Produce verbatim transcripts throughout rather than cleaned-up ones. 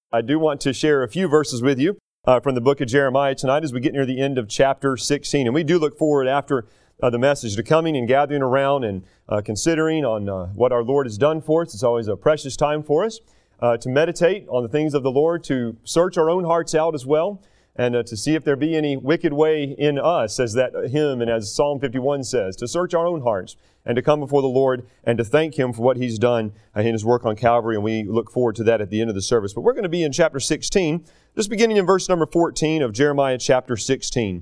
I do want to share a few verses with you uh, from the book of Jeremiah tonight as we get near the end of chapter sixteen. And we do look forward after uh, the message to coming and gathering around and uh, considering on uh, what our Lord has done for us. It's always a precious time for us uh, to meditate on the things of the Lord, to search our own hearts out as well, and uh, to see if there be any wicked way in us, as that hymn and as Psalm fifty-one says, to search our own hearts and to come before the Lord and to thank Him for what He's done in His work on Calvary, and we look forward to that at the end of the service. But we're going to be in chapter sixteen, just beginning in verse number fourteen of Jeremiah chapter sixteen.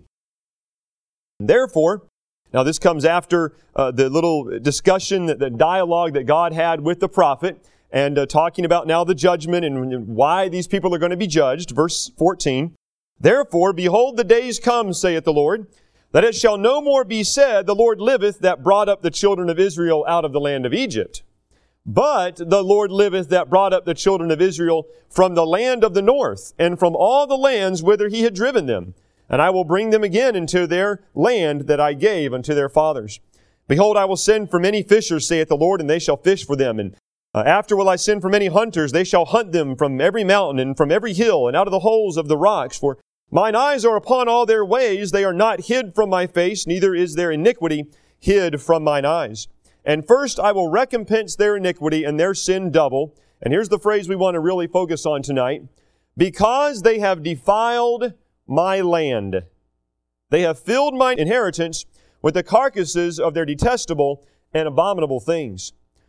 Therefore, now this comes after uh, the little discussion, the dialogue that God had with the prophet, and uh, talking about now the judgment and why these people are going to be judged. Verse fourteen, Therefore, behold, the days come, saith the Lord, that it shall no more be said, the Lord liveth that brought up the children of Israel out of the land of Egypt. But the Lord liveth that brought up the children of Israel from the land of the north, and from all the lands whither He had driven them. And I will bring them again into their land that I gave unto their fathers. Behold, I will send for many fishers, saith the Lord, and they shall fish for them. And uh, after will I send for many hunters, they shall hunt them from every mountain and from every hill and out of the holes of the rocks. For mine eyes are upon all their ways. They are not hid from my face, neither is their iniquity hid from mine eyes. And first I will recompense their iniquity and their sin double. And here's the phrase we want to really focus on tonight. Because they have defiled my land. They have filled my inheritance with the carcasses of their detestable and abominable things.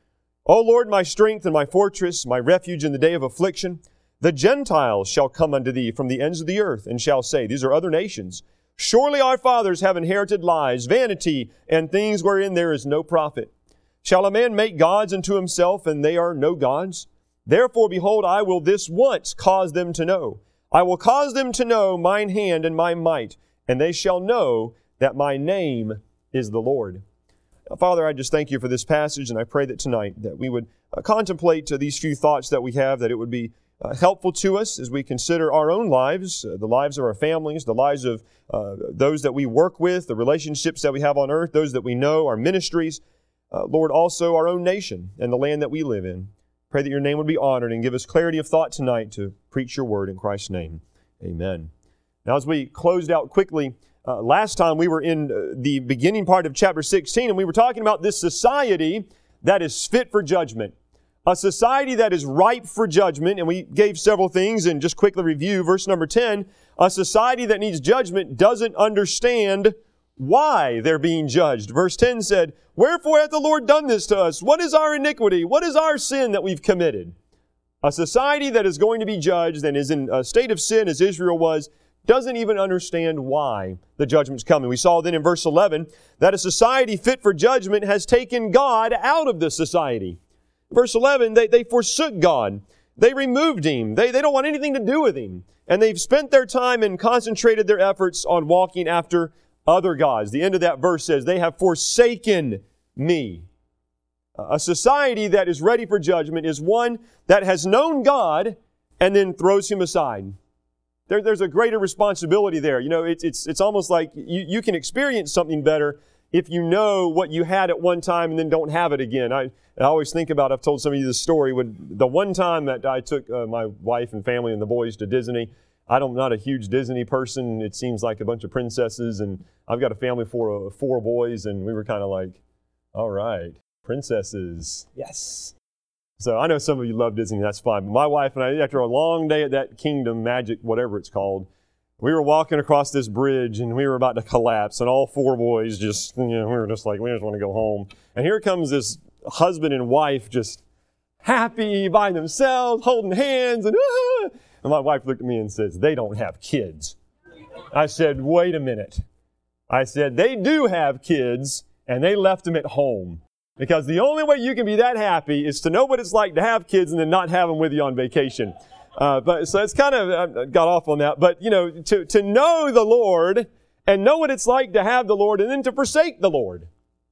O Lord, my strength and my fortress, my refuge in the day of affliction, the Gentiles shall come unto thee from the ends of the earth, and shall say, these are other nations, surely our fathers have inherited lies, vanity, and things wherein there is no profit. Shall a man make gods unto himself, and they are no gods? Therefore, behold, I will this once cause them to know. I will cause them to know mine hand and my might, and they shall know that my name is the Lord. Now, Father, I just thank You for this passage, and I pray that tonight that we would uh, contemplate uh, these few thoughts that we have, that it would be Uh, helpful to us as we consider our own lives, uh, the lives of our families, the lives of uh, those that we work with, the relationships that we have on earth, those that we know, our ministries, uh, Lord, also our own nation and the land that we live in. Pray that Your name would be honored and give us clarity of thought tonight to preach Your word in Christ's name. Amen. Now, as we closed out quickly, uh, last time we were in uh, the beginning part of chapter sixteen, and we were talking about this society that is fit for judgment. A society that is ripe for judgment, and we gave several things and just quickly review verse number ten. A society that needs judgment doesn't understand why they're being judged. Verse ten said, Wherefore hath the Lord done this to us? What is our iniquity? What is our sin that we've committed? A society that is going to be judged and is in a state of sin as Israel was, doesn't even understand why the judgment's coming. We saw then in verse eleven that a society fit for judgment has taken God out of the society. Verse eleven, they, they forsook God. They removed Him. They, they don't want anything to do with Him. And they've spent their time and concentrated their efforts on walking after other gods. The end of that verse says, they have forsaken Me. A society that is ready for judgment is one that has known God and then throws Him aside. There, there's a greater responsibility there. You know, it's, it's, it's almost like you, you can experience something better if you know what you had at one time and then don't have it again. I, I always think about, I've told some of you this story, when the one time that I took uh, my wife and family and the boys to Disney. I don't, I'm not a huge Disney person. It seems like a bunch of princesses, and I've got a family for uh, four boys, and we were kind of like, all right, princesses, yes. So I know some of you love Disney, that's fine. But my wife and I, after a long day at that Kingdom, Magic, whatever it's called, we were walking across this bridge and we were about to collapse, and all four boys just, you know, we were just like, we just want to go home. And here comes this husband and wife just happy by themselves, holding hands, and ah! And my wife looked at me and says, they don't have kids. I said, wait a minute. I said, they do have kids, and they left them at home. Because the only way you can be that happy is to know what it's like to have kids and then not have them with you on vacation. Uh, but so it's kind of, I got off on that, but you know, to, to know the Lord and know what it's like to have the Lord and then to forsake the Lord.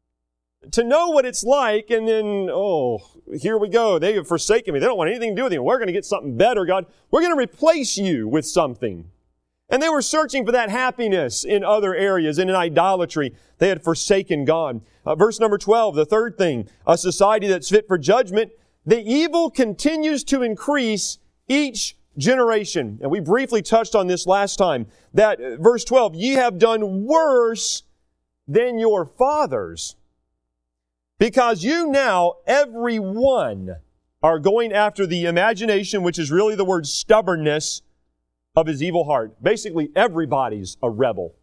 To know what it's like and then, oh, here we go. They have forsaken me. They don't want anything to do with you. We're going to get something better, God. We're going to replace you with something. And they were searching for that happiness in other areas and in idolatry. They had forsaken God. Uh, verse number twelve, the third thing, a society that's fit for judgment. The evil continues to increase each generation, and we briefly touched on this last time, that uh, verse twelve, ye have done worse than your fathers, because you now, every one, are going after the imagination, which is really the word stubbornness, of his evil heart. Basically, everybody's a rebel.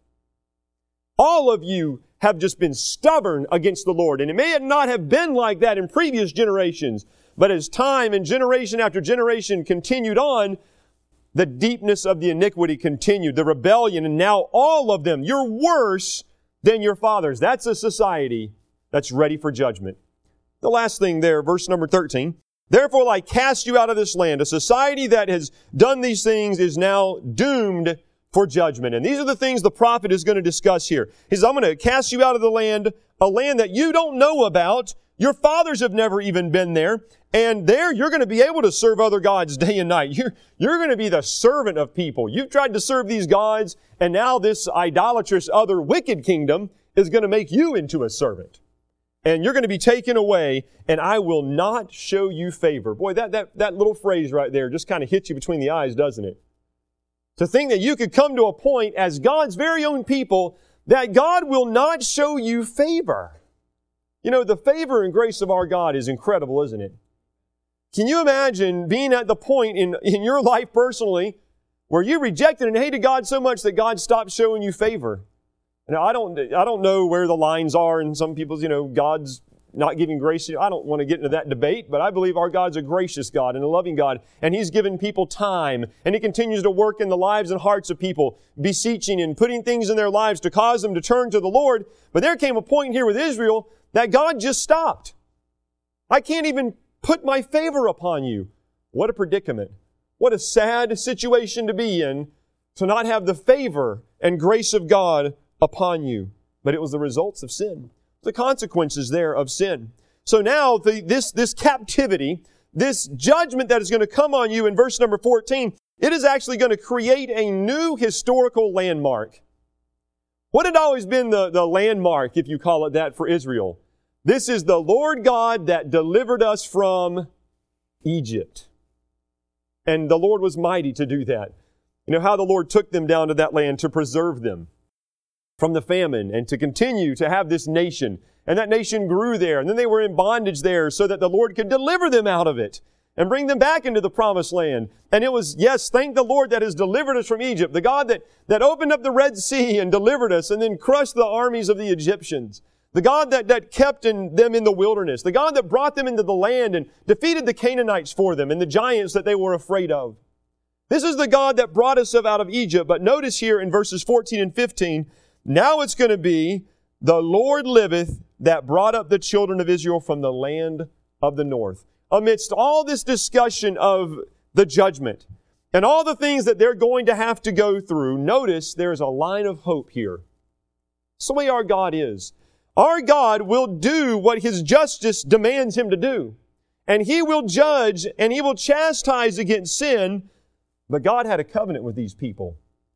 All of you have just been stubborn against the Lord. And it may not have been like that in previous generations, but as time and generation after generation continued on, the deepness of the iniquity continued, the rebellion, and now all of them, you're worse than your fathers. That's a society that's ready for judgment. The last thing there, verse number thirteen, therefore I cast you out of this land. A society that has done these things is now doomed for judgment. And these are the things the prophet is going to discuss here. He says, I'm going to cast you out of the land, a land that you don't know about. Your fathers have never even been there. And there you're going to be able to serve other gods day and night. You're, you're going to be the servant of people. You've tried to serve these gods, and now this idolatrous other wicked kingdom is going to make you into a servant. And you're going to be taken away, and I will not show you favor. Boy, that, that, that little phrase right there just kind of hits you between the eyes, doesn't it? To think that you could come to a point as God's very own people that God will not show you favor. You know, the favor and grace of our God is incredible, isn't it? Can you imagine being at the point in, in your life personally where you rejected and hated God so much that God stopped showing you favor? Now, I don't, I don't know where the lines are in some people's, you know, God's not giving grace. I don't want to get into that debate, but I believe our God's a gracious God and a loving God, and He's given people time, and He continues to work in the lives and hearts of people, beseeching and putting things in their lives to cause them to turn to the Lord. But there came a point here with Israel that God just stopped. I can't even put my favor upon you. What a predicament. What a sad situation to be in, to not have the favor and grace of God upon you. But it was the results of sin. The consequences there of sin. So now the, this, this captivity, this judgment that is going to come on you in verse number fourteen, it is actually going to create a new historical landmark. What had always been the, the landmark, if you call it that, for Israel? This is the Lord God that delivered us from Egypt. And the Lord was mighty to do that. You know how the Lord took them down to that land to preserve them from the famine and to continue to have this nation. And that nation grew there. And then they were in bondage there so that the Lord could deliver them out of it and bring them back into the promised land. And it was, yes, thank the Lord that has delivered us from Egypt, the God that, that opened up the Red Sea and delivered us and then crushed the armies of the Egyptians. The God that, that kept in them in the wilderness. The God that brought them into the land and defeated the Canaanites for them and the giants that they were afraid of. This is the God that brought us out of Egypt. But notice here in verses fourteen and fifteen, now it's going to be, the Lord liveth that brought up the children of Israel from the land of the north. Amidst all this discussion of the judgment and all the things that they're going to have to go through, notice there's a line of hope here. It's the way our God is. Our God will do what His justice demands Him to do. And He will judge and He will chastise against sin. But God had a covenant with these people.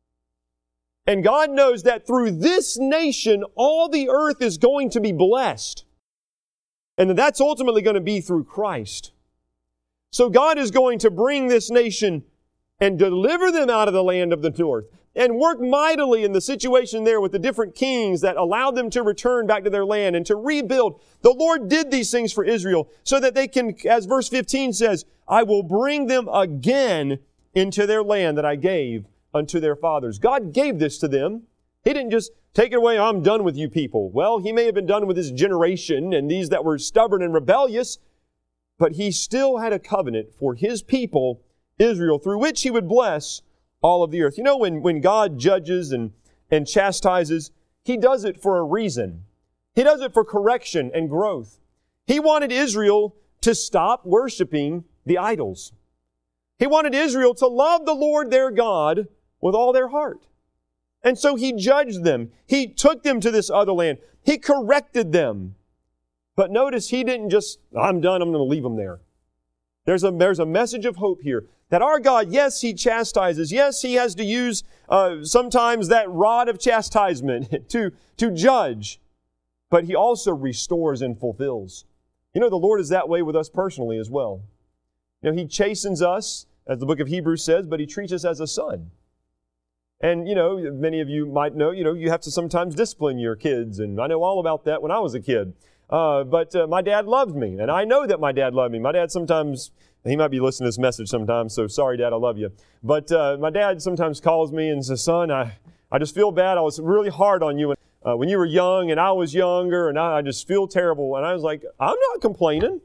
And God knows that through this nation, all the earth is going to be blessed. And that's ultimately going to be through Christ. So God is going to bring this nation and deliver them out of the land of the north and work mightily in the situation there with the different kings that allowed them to return back to their land and to rebuild. The Lord did these things for Israel so that they can, as verse fifteen says, I will bring them again into their land that I gave unto their fathers. God gave this to them. He didn't just take it away, I'm done with you people. Well, He may have been done with His generation and these that were stubborn and rebellious, but He still had a covenant for His people, Israel, through which He would bless all of the earth. You know, when, when God judges and, and chastises, He does it for a reason. He does it for correction and growth. He wanted Israel to stop worshiping the idols. He wanted Israel to love the Lord their God with all their heart. And so He judged them. He took them to this other land. He corrected them. But notice He didn't just, I'm done, I'm going to leave them there. There's a, there's a message of hope here. That our God, yes, He chastises. Yes, He has to use uh, sometimes that rod of chastisement to, to judge. But He also restores and fulfills. You know, the Lord is that way with us personally as well. You know, He chastens us as the book of Hebrews says, but He treats us as a son. And, you know, many of you might know, you know, you have to sometimes discipline your kids, and I know all about that when I was a kid. Uh, but uh, my dad loved me, and I know that my dad loved me. My dad sometimes, he might be listening to this message sometimes, so sorry, Dad, I love you. But uh, my dad sometimes calls me and says, son, I, I just feel bad. I was really hard on you uh, when you were young, and I was younger, and I, I just feel terrible. And I was like, I'm not complaining.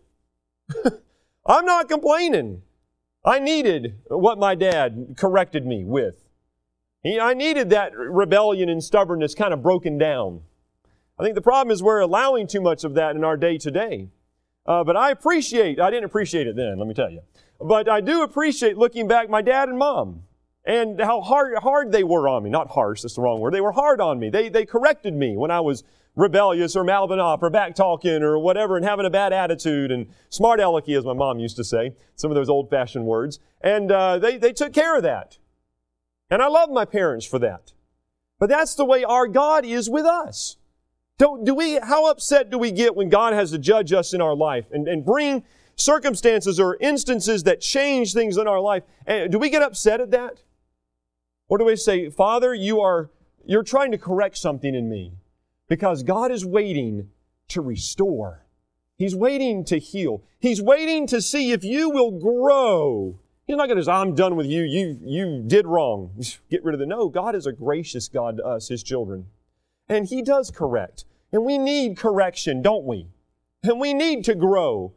I'm not complaining. I needed what my dad corrected me with. He, I needed that rebellion and stubbornness kind of broken down. I think the problem is we're allowing too much of that in our day to day. Uh, but I appreciate, I didn't appreciate it then, let me tell you. But I do appreciate looking back my dad and mom and how hard hard they were on me. Not harsh, that's the wrong word. They were hard on me. They, they corrected me when I was rebellious or mouthing off or back talking or whatever and having a bad attitude and smart alecky, as my mom used to say, some of those old-fashioned words. And uh, they, they took care of that. And I love my parents for that. But that's the way our God is with us. Don't, do we, how upset do we get when God has to judge us in our life and, and bring circumstances or instances that change things in our life? And do we get upset at that? Or do we say, Father, you are, you're trying to correct something in me because God is waiting to restore. He's waiting to heal. He's waiting to see if you will grow. He's not going to say, I'm done with you. You, you did wrong. Get rid of the... No, God is a gracious God to us, His children. And He does correct. And we need correction, don't we? And we need to grow.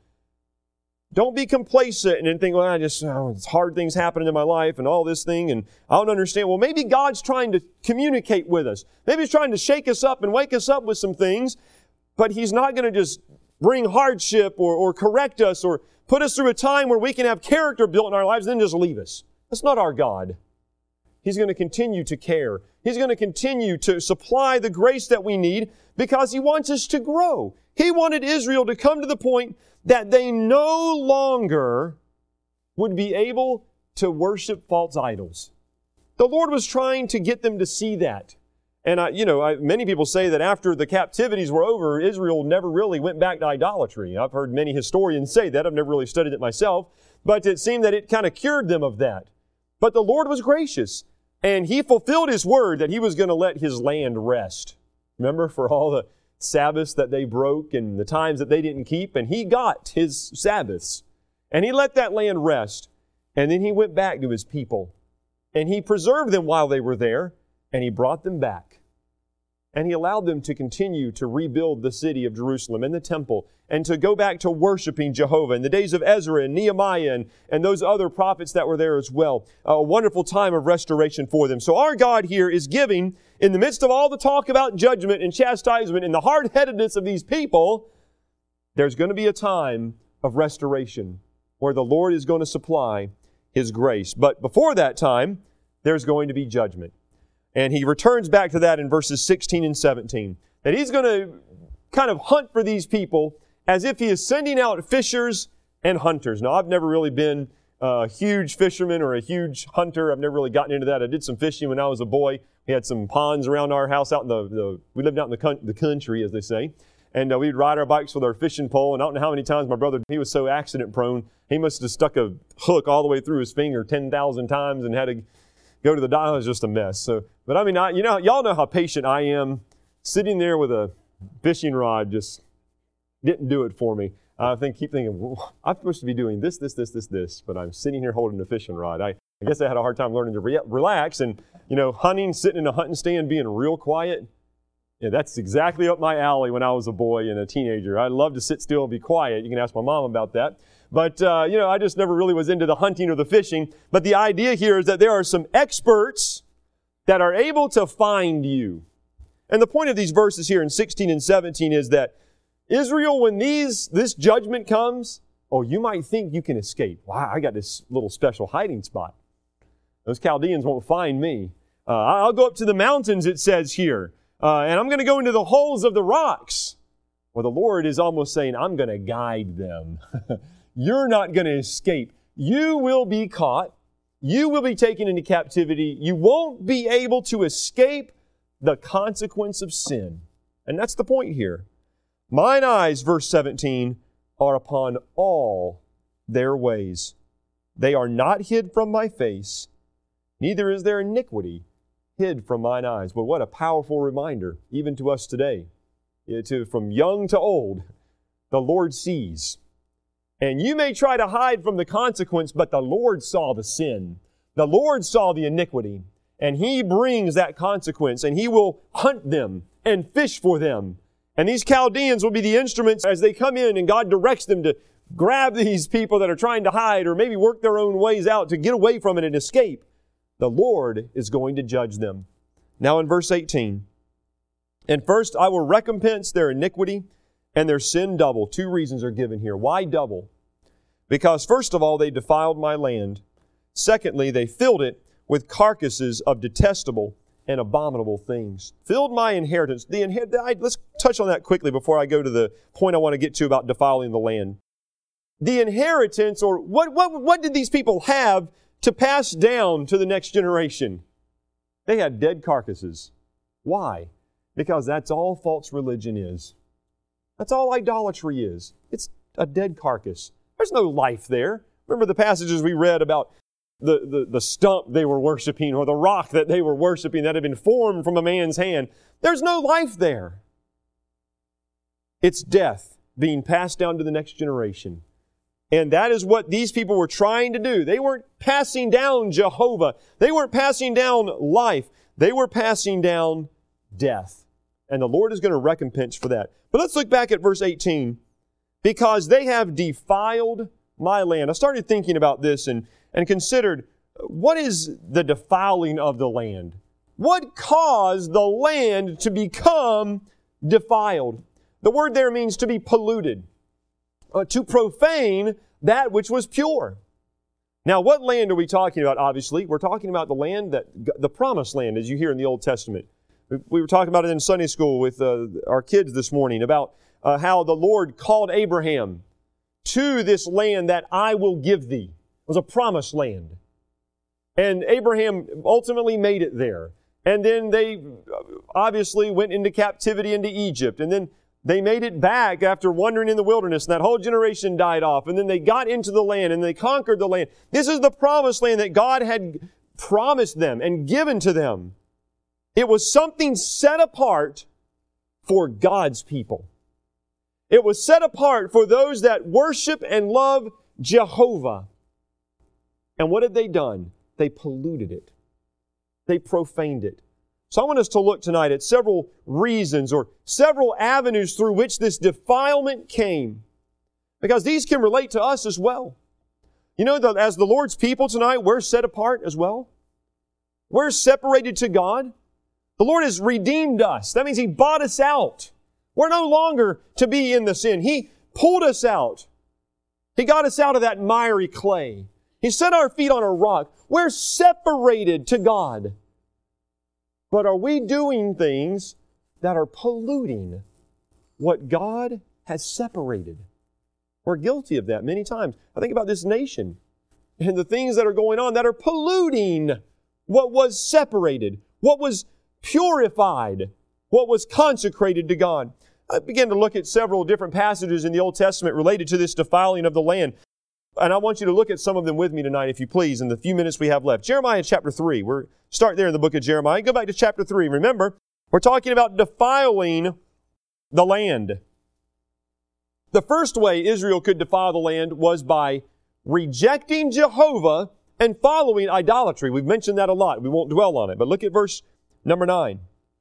Don't be complacent and think, well, I just, oh, it's hard things happening in my life and all this thing, and I don't understand. Well, maybe God's trying to communicate with us. Maybe He's trying to shake us up and wake us up with some things, but He's not going to just bring hardship or, or correct us or put us through a time where we can have character built in our lives and then just leave us. That's not our God. He's going to continue to care. He's going to continue to supply the grace that we need because He wants us to grow. He wanted Israel to come to the point that they no longer would be able to worship false idols. The Lord was trying to get them to see that. And, I, you know, I, many people say that after the captivities were over, Israel never really went back to idolatry. I've heard many historians say that. I've never really studied it myself. But it seemed that it kind of cured them of that. But the Lord was gracious. And He fulfilled His word that He was going to let His land rest. Remember, for all the Sabbaths that they broke and the times that they didn't keep, and He got His Sabbaths. And He let that land rest. And then He went back to His people. And He preserved them while they were there, and He brought them back. And He allowed them to continue to rebuild the city of Jerusalem and the temple and to go back to worshiping Jehovah in the days of Ezra and Nehemiah and, and those other prophets that were there as well. A wonderful time of restoration for them. So our God here is giving, in the midst of all the talk about judgment and chastisement and the hard-headedness of these people, there's going to be a time of restoration where the Lord is going to supply His grace. But before that time, there's going to be judgment. And He returns back to that in verses sixteen and seventeen. That He's going to kind of hunt for these people as if He is sending out fishers and hunters. Now, I've never really been a huge fisherman or a huge hunter. I've never really gotten into that. I did some fishing when I was a boy. We had some ponds around our house out in the, the we lived out in the, con- the country, as they say. And uh, we'd ride our bikes with our fishing pole. And I don't know how many times my brother, he was so accident prone, he must have stuck a hook all the way through his finger ten thousand times and had to go to the doctor. It was just a mess. So, but I mean, I, you know, y'all know how patient I am. Sitting there with a fishing rod just didn't do it for me. I think, keep thinking, well, I'm supposed to be doing this, this, this, this, this, but I'm sitting here holding a fishing rod. I, I guess I had a hard time learning to re- relax and, you know, hunting, sitting in a hunting stand, being real quiet. Yeah, that's exactly up my alley when I was a boy and a teenager. I love to sit still and be quiet. You can ask my mom about that. But, uh, you know, I just never really was into the hunting or the fishing. But the idea here is that there are some experts that are able to find you. And the point of these verses here in sixteen and seventeen is that Israel, when these this judgment comes, oh, you might think you can escape. Wow, I got this little special hiding spot. Those Chaldeans won't find me. Uh, I'll go up to the mountains, it says here, uh, and I'm going to go into the holes of the rocks. Well, the Lord is almost saying, I'm going to guide them. You're not going to escape. You will be caught. You will be taken into captivity. You won't be able to escape the consequence of sin. And that's the point here. Mine eyes, verse seventeen, are upon all their ways. They are not hid from my face, neither is their iniquity hid from mine eyes. But what a powerful reminder, even to us today. Yeah, to, from young to old, the Lord sees. And you may try to hide from the consequence, but the Lord saw the sin. The Lord saw the iniquity. And He brings that consequence, and He will hunt them and fish for them. And these Chaldeans will be the instruments as they come in, and God directs them to grab these people that are trying to hide or maybe work their own ways out to get away from it and escape. The Lord is going to judge them. Now in verse eighteen, and first I will recompense their iniquity and their sin double. Two reasons are given here. Why double? Because first of all, they defiled my land. Secondly, they filled it with carcasses of detestable and abominable things. Filled my inheritance. The inher- Let's touch on that quickly before I go to the point I want to get to about defiling the land. The inheritance, or what, what, what did these people have to pass down to the next generation? They had dead carcasses. Why? Because that's all false religion is. That's all idolatry is. It's a dead carcass. There's no life there. Remember the passages we read about the, the, the stump they were worshiping or the rock that they were worshiping that had been formed from a man's hand. There's no life there. It's death being passed down to the next generation. And that is what these people were trying to do. They weren't passing down Jehovah. They weren't passing down life. They were passing down death. And the Lord is going to recompense for that. But let's look back at verse eighteen. Because they have defiled my land. I started thinking about this and, and considered, what is the defiling of the land? What caused the land to become defiled? The word there means to be polluted, uh, to profane that which was pure. Now, what land are we talking about? Obviously, we're talking about the land that, the promised land, as you hear in the Old Testament. We were talking about it in Sunday school with uh, our kids this morning about uh, how the Lord called Abraham to this land that I will give thee. It was a promised land. And Abraham ultimately made it there. And then they obviously went into captivity into Egypt. And then they made it back after wandering in the wilderness. And that whole generation died off. And then they got into the land and they conquered the land. This is the promised land that God had promised them and given to them. It was something set apart for God's people. It was set apart for those that worship and love Jehovah. And what had they done? They polluted it. They profaned it. So I want us to look tonight at several reasons or several avenues through which this defilement came. Because these can relate to us as well. You know, that as the Lord's people tonight, we're set apart as well. We're separated to God. The Lord has redeemed us. That means He bought us out. We're no longer to be in the sin. He pulled us out. He got us out of that miry clay. He set our feet on a rock. We're separated to God. But are we doing things that are polluting what God has separated? We're guilty of that many times. I think about this nation and the things that are going on that are polluting what was separated, what was purified, what was consecrated to God. I began to look at several different passages in the Old Testament related to this defiling of the land. And I want you to look at some of them with me tonight, if you please, in the few minutes we have left. Jeremiah chapter three. We're start there in the book of Jeremiah. Go back to chapter three. Remember, we're talking about defiling the land. The first way Israel could defile the land was by rejecting Jehovah and following idolatry. We've mentioned that a lot. We won't dwell on it. But look at verse number nine.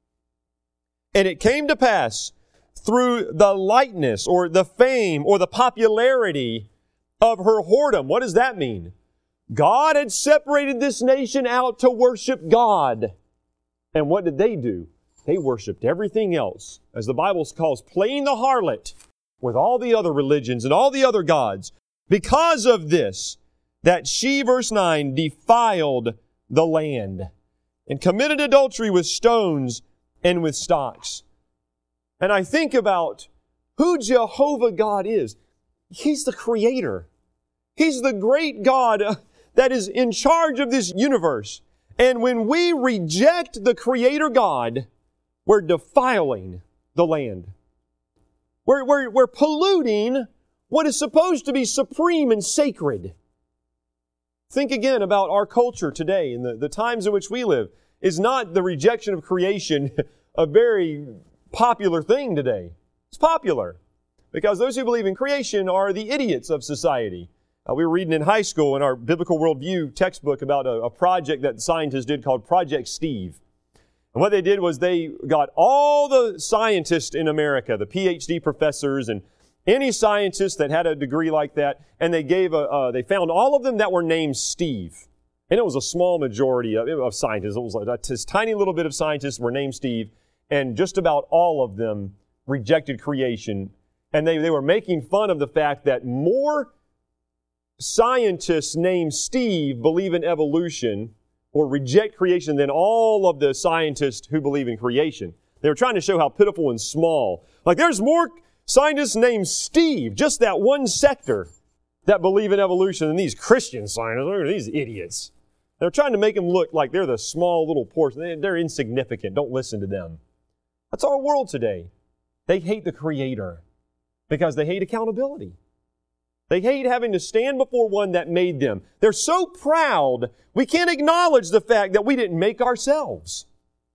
And it came to pass through the lightness or the fame or the popularity of her whoredom. What does that mean? God had separated this nation out to worship God. And what did they do? They worshiped everything else, as the Bible calls playing the harlot with all the other religions and all the other gods. Because of this, that she, verse nine, defiled the land and committed adultery with stones and with stocks. And I think about who Jehovah God is. He's the Creator. He's the great God that is in charge of this universe. And when we reject the Creator God, we're defiling the land. We're, we're, we're polluting what is supposed to be supreme and sacred. Think again about our culture today and the, the times in which we live. Is not the rejection of creation a very popular thing today? It's popular because those who believe in creation are the idiots of society. Uh, we were reading in high school in our Biblical Worldview textbook about a, a project that scientists did called Project Steve. And what they did was they got all the scientists in America, the P H D professors and any scientist that had a degree like that, and they gave a, uh, they found all of them that were named Steve. And it was a small majority of, of scientists. It was like this tiny little bit of scientists were named Steve, and just about all of them rejected creation. And they, they were making fun of the fact that more scientists named Steve believe in evolution or reject creation than all of the scientists who believe in creation. They were trying to show how pitiful and small. Like there's more scientists named Steve, just that one sector, that believe in evolution than these Christian scientists. Look at these idiots. They're trying to make them look like they're the small little portion. They're insignificant. Don't listen to them. That's our world today. They hate the Creator because they hate accountability. They hate having to stand before one that made them. They're so proud, we can't acknowledge the fact that we didn't make ourselves.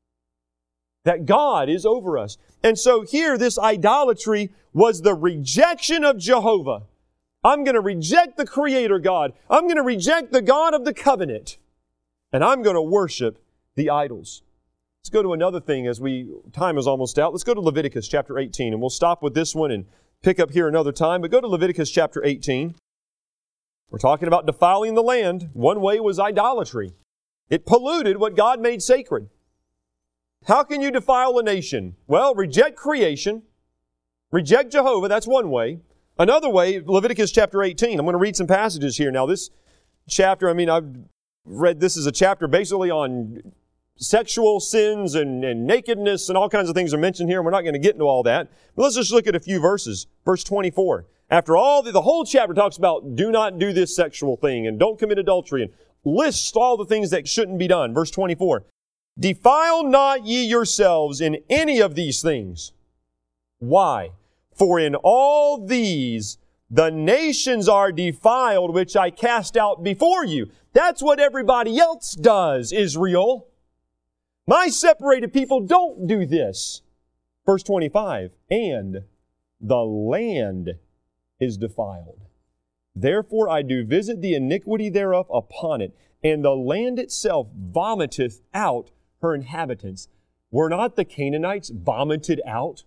That God is over us. And so here, this idolatry was the rejection of Jehovah. I'm going to reject the Creator God. I'm going to reject the God of the covenant. And I'm going to worship the idols. Let's go to another thing as we, time is almost out. Let's go to Leviticus chapter eighteen. And we'll stop with this one and pick up here another time. But go to Leviticus chapter eighteen. We're talking about defiling the land. One way was idolatry. It polluted what God made sacred. How can you defile a nation? Well, reject creation. Reject Jehovah. That's one way. Another way, Leviticus chapter eighteen. I'm going to read some passages here. Now, this chapter, I mean, I've read this as a chapter basically on sexual sins and, and nakedness and all kinds of things are mentioned here. We're not going to get into all that. But let's just look at a few verses. Verse twenty-four. After all, the, the whole chapter talks about do not do this sexual thing and don't commit adultery and lists all the things that shouldn't be done. Verse twenty-four. Defile not ye yourselves in any of these things. Why? For in all these the nations are defiled, which I cast out before you. That's what everybody else does, Israel. My separated people don't do this. Verse twenty-five, and the land is defiled. Therefore I do visit the iniquity thereof upon it, and the land itself vomiteth out her inhabitants. Were not the Canaanites vomited out?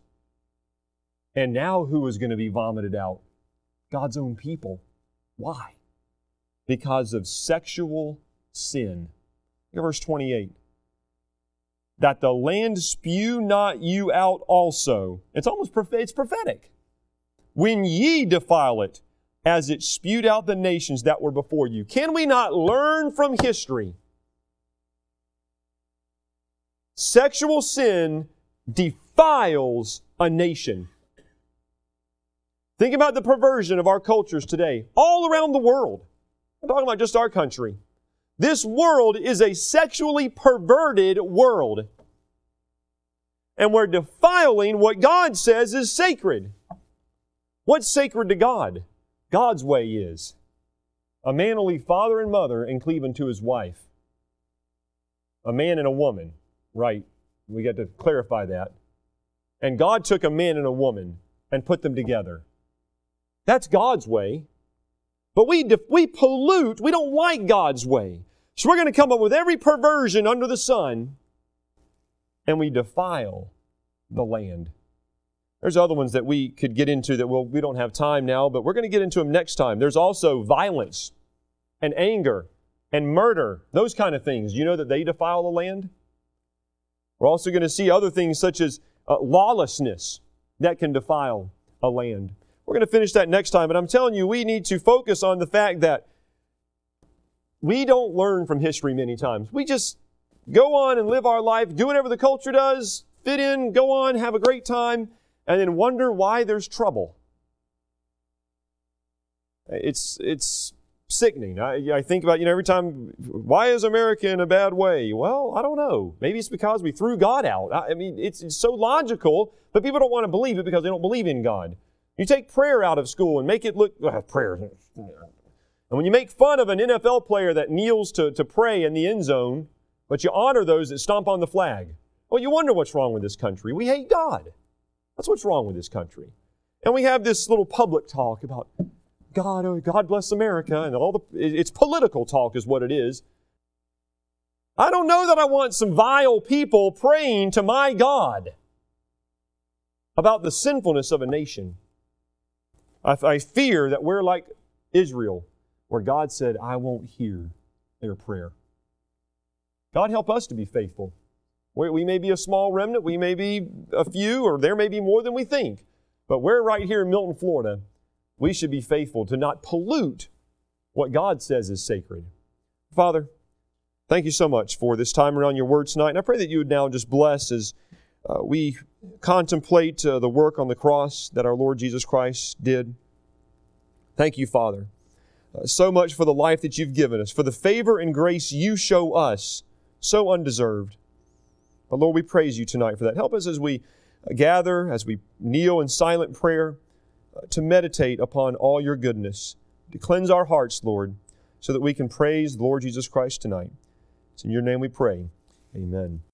And now who is going to be vomited out? God's own people. Why? Because of sexual sin. Look at verse twenty-eight. That the land spew not you out also. It's almost it's prophetic. When ye defile it, as it spewed out the nations that were before you. Can we not learn from history? Sexual sin defiles a nation. Think about the perversion of our cultures today, all around the world. I'm talking about just our country. This world is a sexually perverted world. And we're defiling what God says is sacred. What's sacred to God? God's way is. A man will leave father and mother and cleave unto his wife. A man and a woman. Right. We got to clarify that. And God took a man and a woman and put them together. That's God's way. But we, we pollute, we don't like God's way. So we're going to come up with every perversion under the sun, and we defile the land. There's other ones that we could get into that we'll, we don't have time now, but we're going to get into them next time. There's also violence and anger and murder, those kind of things. Do you know that they defile the land? We're also going to see other things such as uh, lawlessness that can defile a land. We're going to finish that next time, but I'm telling you, we need to focus on the fact that we don't learn from history many times. We just go on and live our life, do whatever the culture does, fit in, go on, have a great time, and then wonder why there's trouble. It's it's sickening. I, I think about, you know, every time, why is America in a bad way? Well, I don't know. Maybe it's because we threw God out. I, I mean, it's, it's so logical, but people don't want to believe it because they don't believe in God. You take prayer out of school and make it look, uh, prayer, And when you make fun of an N F L player that kneels to, to pray in the end zone, but you honor those that stomp on the flag, well, you wonder what's wrong with this country. We hate God. That's what's wrong with this country. And we have this little public talk about God, oh, God bless America, and all the, it's political talk is what it is. I don't know that I want some vile people praying to my God about the sinfulness of a nation. I, I fear that we're like Israel, where God said, I won't hear their prayer. God help us to be faithful. We, we may be a small remnant, we may be a few, or there may be more than we think. But we're right here in Milton, Florida. We should be faithful to not pollute what God says is sacred. Father, thank you so much for this time around your word tonight. And I pray that you would now just bless as uh, we contemplate uh, the work on the cross that our Lord Jesus Christ did. Thank you, Father, uh, so much for the life that you've given us, for the favor and grace you show us, so undeserved. But Lord, we praise you tonight for that. Help us as we uh, gather, as we kneel in silent prayer, uh, to meditate upon all your goodness, to cleanse our hearts, Lord, so that we can praise the Lord Jesus Christ tonight. It's in your name we pray. Amen.